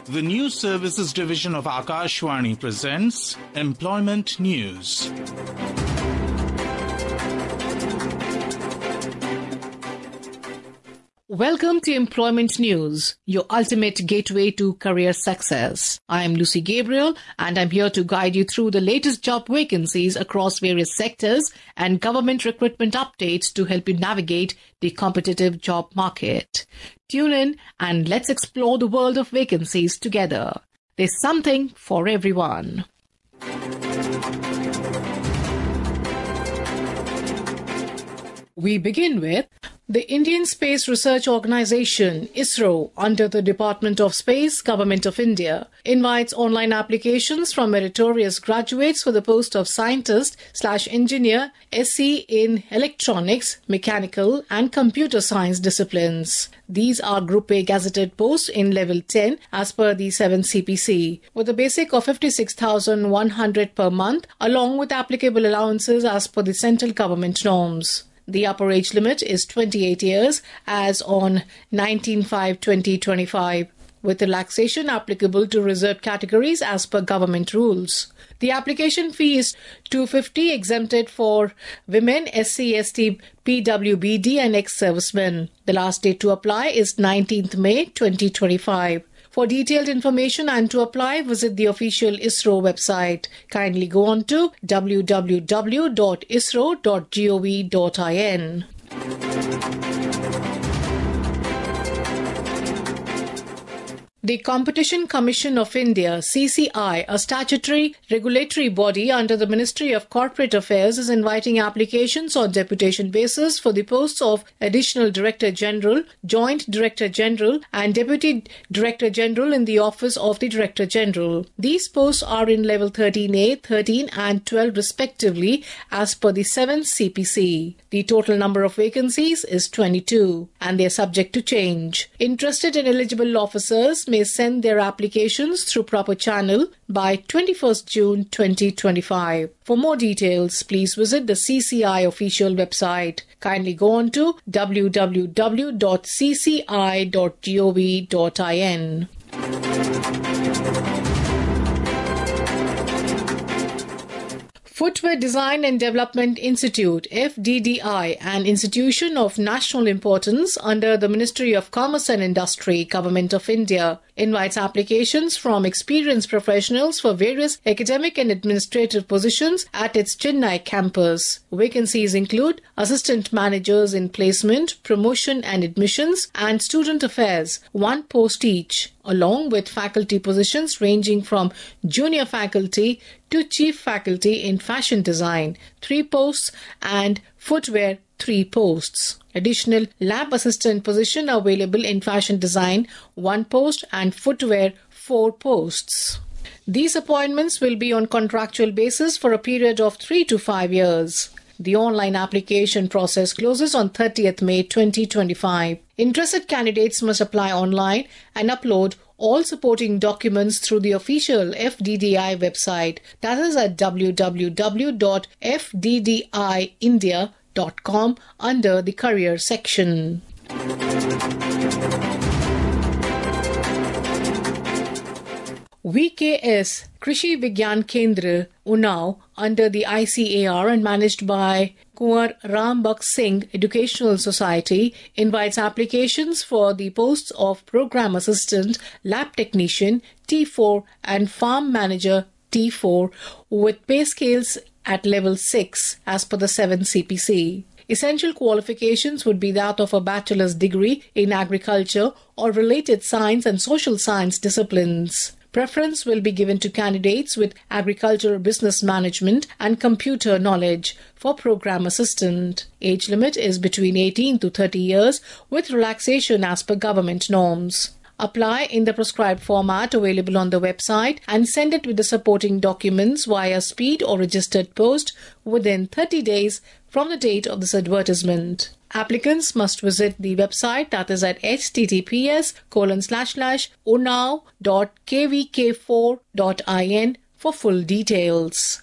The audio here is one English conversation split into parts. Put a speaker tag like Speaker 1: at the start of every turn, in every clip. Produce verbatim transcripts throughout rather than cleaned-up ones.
Speaker 1: The News Services Division of Akashvani presents Employment News.
Speaker 2: Welcome to Employment News, your ultimate gateway to career success. I am Lucy Gabriel and I'm here to guide you through the latest job vacancies across various sectors and government recruitment updates to help you navigate the competitive job market. Tune in and let's explore the world of vacancies together. There's something for everyone. We begin with the Indian Space Research Organisation, ISRO, under the Department of Space, Government of India, invites online applications from meritorious graduates for the post of scientist slash engineer S C in electronics, mechanical and computer science disciplines. These are Group A gazetted posts in level ten as per the seven C P C, with a basic of fifty-six thousand one hundred per month, along with applicable allowances as per the central government norms. The upper age limit is twenty-eight years as on nineteen five twenty twenty-five, with relaxation applicable to reserved categories as per government rules. The application fee is two hundred fifty exempted for women, S C, S T, P W B D and ex-servicemen. The last date to apply is nineteenth May twenty twenty-five. For detailed information and to apply, visit the official ISRO website. Kindly go on to w w w dot isro dot gov dot in. The Competition Commission of India, C C I, a statutory regulatory body under the Ministry of Corporate Affairs, is inviting applications on deputation basis for the posts of Additional Director General, Joint Director General and Deputy Director General in the Office of the Director General. These posts are in level thirteen A, thirteen and twelve respectively as per the seventh C P C. The total number of vacancies is twenty-two and they are subject to change. Interested and eligible officers may send their applications through proper channel by twenty-first June twenty twenty-five. For more details, please visit the C C I official website. Kindly go on to w w w dot c c i dot gov dot in. Footwear Design and Development Institute, F D D I, an institution of national importance under the Ministry of Commerce and Industry, Government of India, invites applications from experienced professionals for various academic and administrative positions at its Chennai campus. Vacancies include assistant managers in placement, promotion and admissions, and student affairs, one post each, along with faculty positions ranging from junior faculty to chief faculty in fashion design, three posts, and footwear, three posts. Additional lab assistant position available in fashion design, one post, and footwear, four posts. These appointments will be on contractual basis for a period of three to five years. The online application process closes on thirtieth May twenty twenty-five. Interested candidates must apply online and upload all supporting documents through the official F D D I website, that is at w w w dot f d d i india dot com under the career section. V K S Krishi Vigyan Kendra, Unnao, under the I C A R and managed by Kunwar Rambakh Singh Educational Society, invites applications for the posts of Program Assistant, Lab Technician T four and Farm Manager T four with pay scales at level six as per the seventh C P C. Essential qualifications would be that of a bachelor's degree in agriculture or related science and social science disciplines. Preference will be given to candidates with agricultural business management and computer knowledge for program assistant. Age limit is between eighteen to thirty years with relaxation as per government norms. Apply in the prescribed format available on the website and send it with the supporting documents via speed or registered post within thirty days from the date of this advertisement. Applicants must visit the website, that is at h t t p s colon slash slash unnao dot k v k four dot in for full details.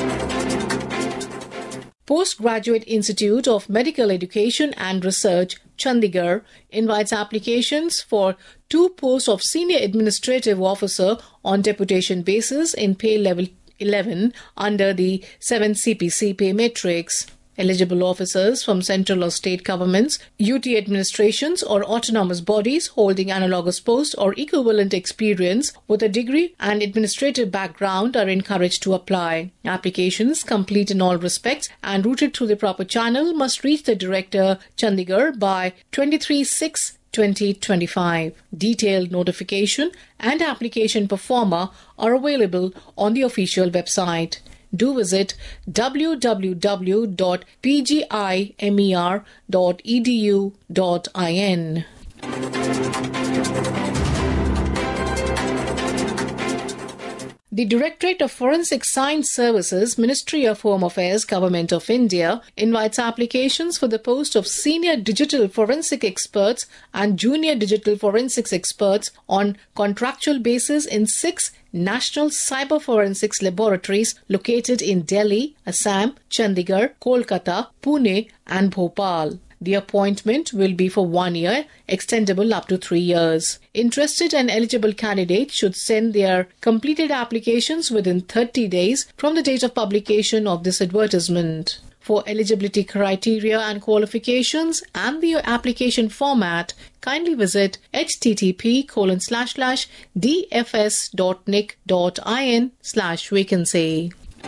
Speaker 2: Postgraduate Institute of Medical Education and Research, Chandigarh invites applications for two posts of Senior Administrative Officer on deputation basis in pay level eleven under the seven C P C pay matrix. Eligible officers from central or state governments, U T administrations or autonomous bodies holding analogous post or equivalent experience with a degree and administrative background are encouraged to apply. Applications complete in all respects and routed through the proper channel must reach the Director, Chandigarh by twenty-third six twenty twenty-five. Detailed notification and application performer are available on the official website. Do visit w w w dot p g i mer dot e d u dot i n. The Directorate of Forensic Science Services, Ministry of Home Affairs, Government of India, invites applications for the post of Senior Digital Forensic Experts and Junior Digital Forensics Experts on contractual basis in six National Cyber Forensics Laboratories located in Delhi, Assam, Chandigarh, Kolkata, Pune and Bhopal. The appointment will be for one year, extendable up to three years. Interested and eligible candidates should send their completed applications within thirty days from the date of publication of this advertisement. For eligibility criteria and qualifications and the application format, kindly visit http colon slash slash dfs.nic.in slash vacancy.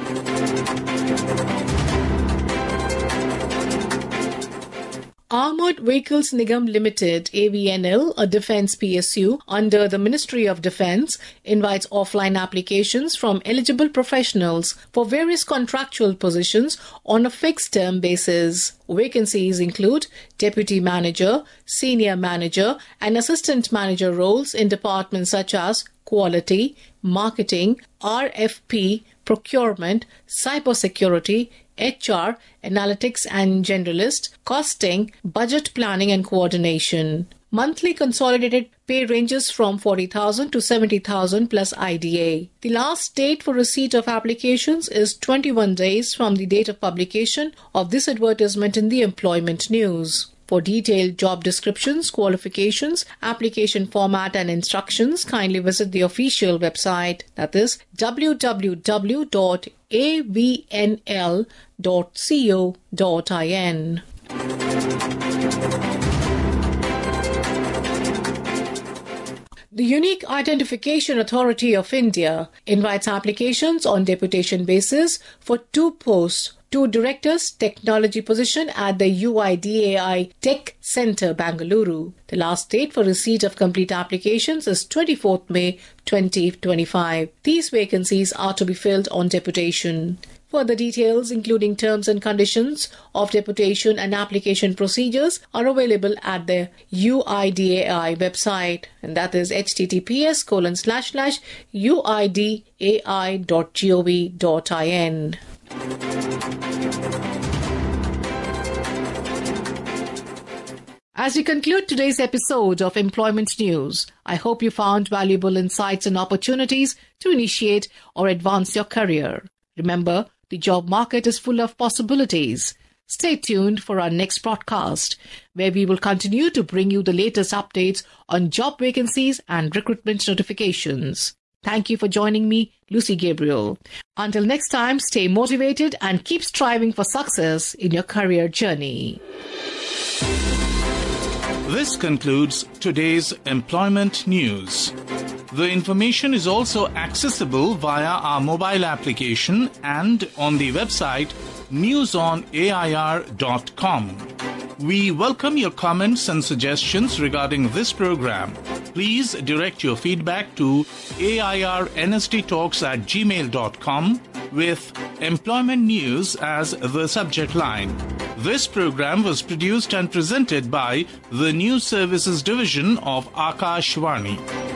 Speaker 2: Armored Vehicles Nigam Limited, A V N L, a defence P S U under the Ministry of Defence, invites offline applications from eligible professionals for various contractual positions on a fixed-term basis. Vacancies include Deputy Manager, Senior Manager and Assistant Manager roles in departments such as Quality, Marketing, R F P, Procurement, Cybersecurity, H R, Analytics and Generalist, Costing, Budget Planning and Coordination. Monthly consolidated pay ranges from forty thousand to seventy thousand plus I D A. The last date for receipt of applications is twenty-one days from the date of publication of this advertisement in the Employment News. For detailed job descriptions, qualifications, application format and instructions, kindly visit the official website, that is w w w dot a v n l dot co dot in. The Unique Identification Authority of India invites applications on deputation basis for two posts. Two directors, technology position at the U I D A I Tech Centre, Bangalore. The last date for receipt of complete applications is twenty-fourth May twenty twenty-five. These vacancies are to be filled on deputation. Further details, including terms and conditions of deputation and application procedures, are available at the U I D A I website, and that is https colon slash slash uidai dot gov dot in. As we conclude today's episode of Employment News, I hope you found valuable insights and opportunities to initiate or advance your career. Remember, the job market is full of possibilities. Stay tuned for our next broadcast, where we will continue to bring you the latest updates on job vacancies and recruitment notifications. Thank you for joining me, Lucy Gabriel. Until next time, stay motivated and keep striving for success in your career journey.
Speaker 1: This concludes today's Employment News. The information is also accessible via our mobile application and on the website news on A I R dot com. We welcome your comments and suggestions regarding this program. Please direct your feedback to airnsttalks at gmail dot com with Employment News as the subject line. This program was produced and presented by the News Services Division of Akashvani.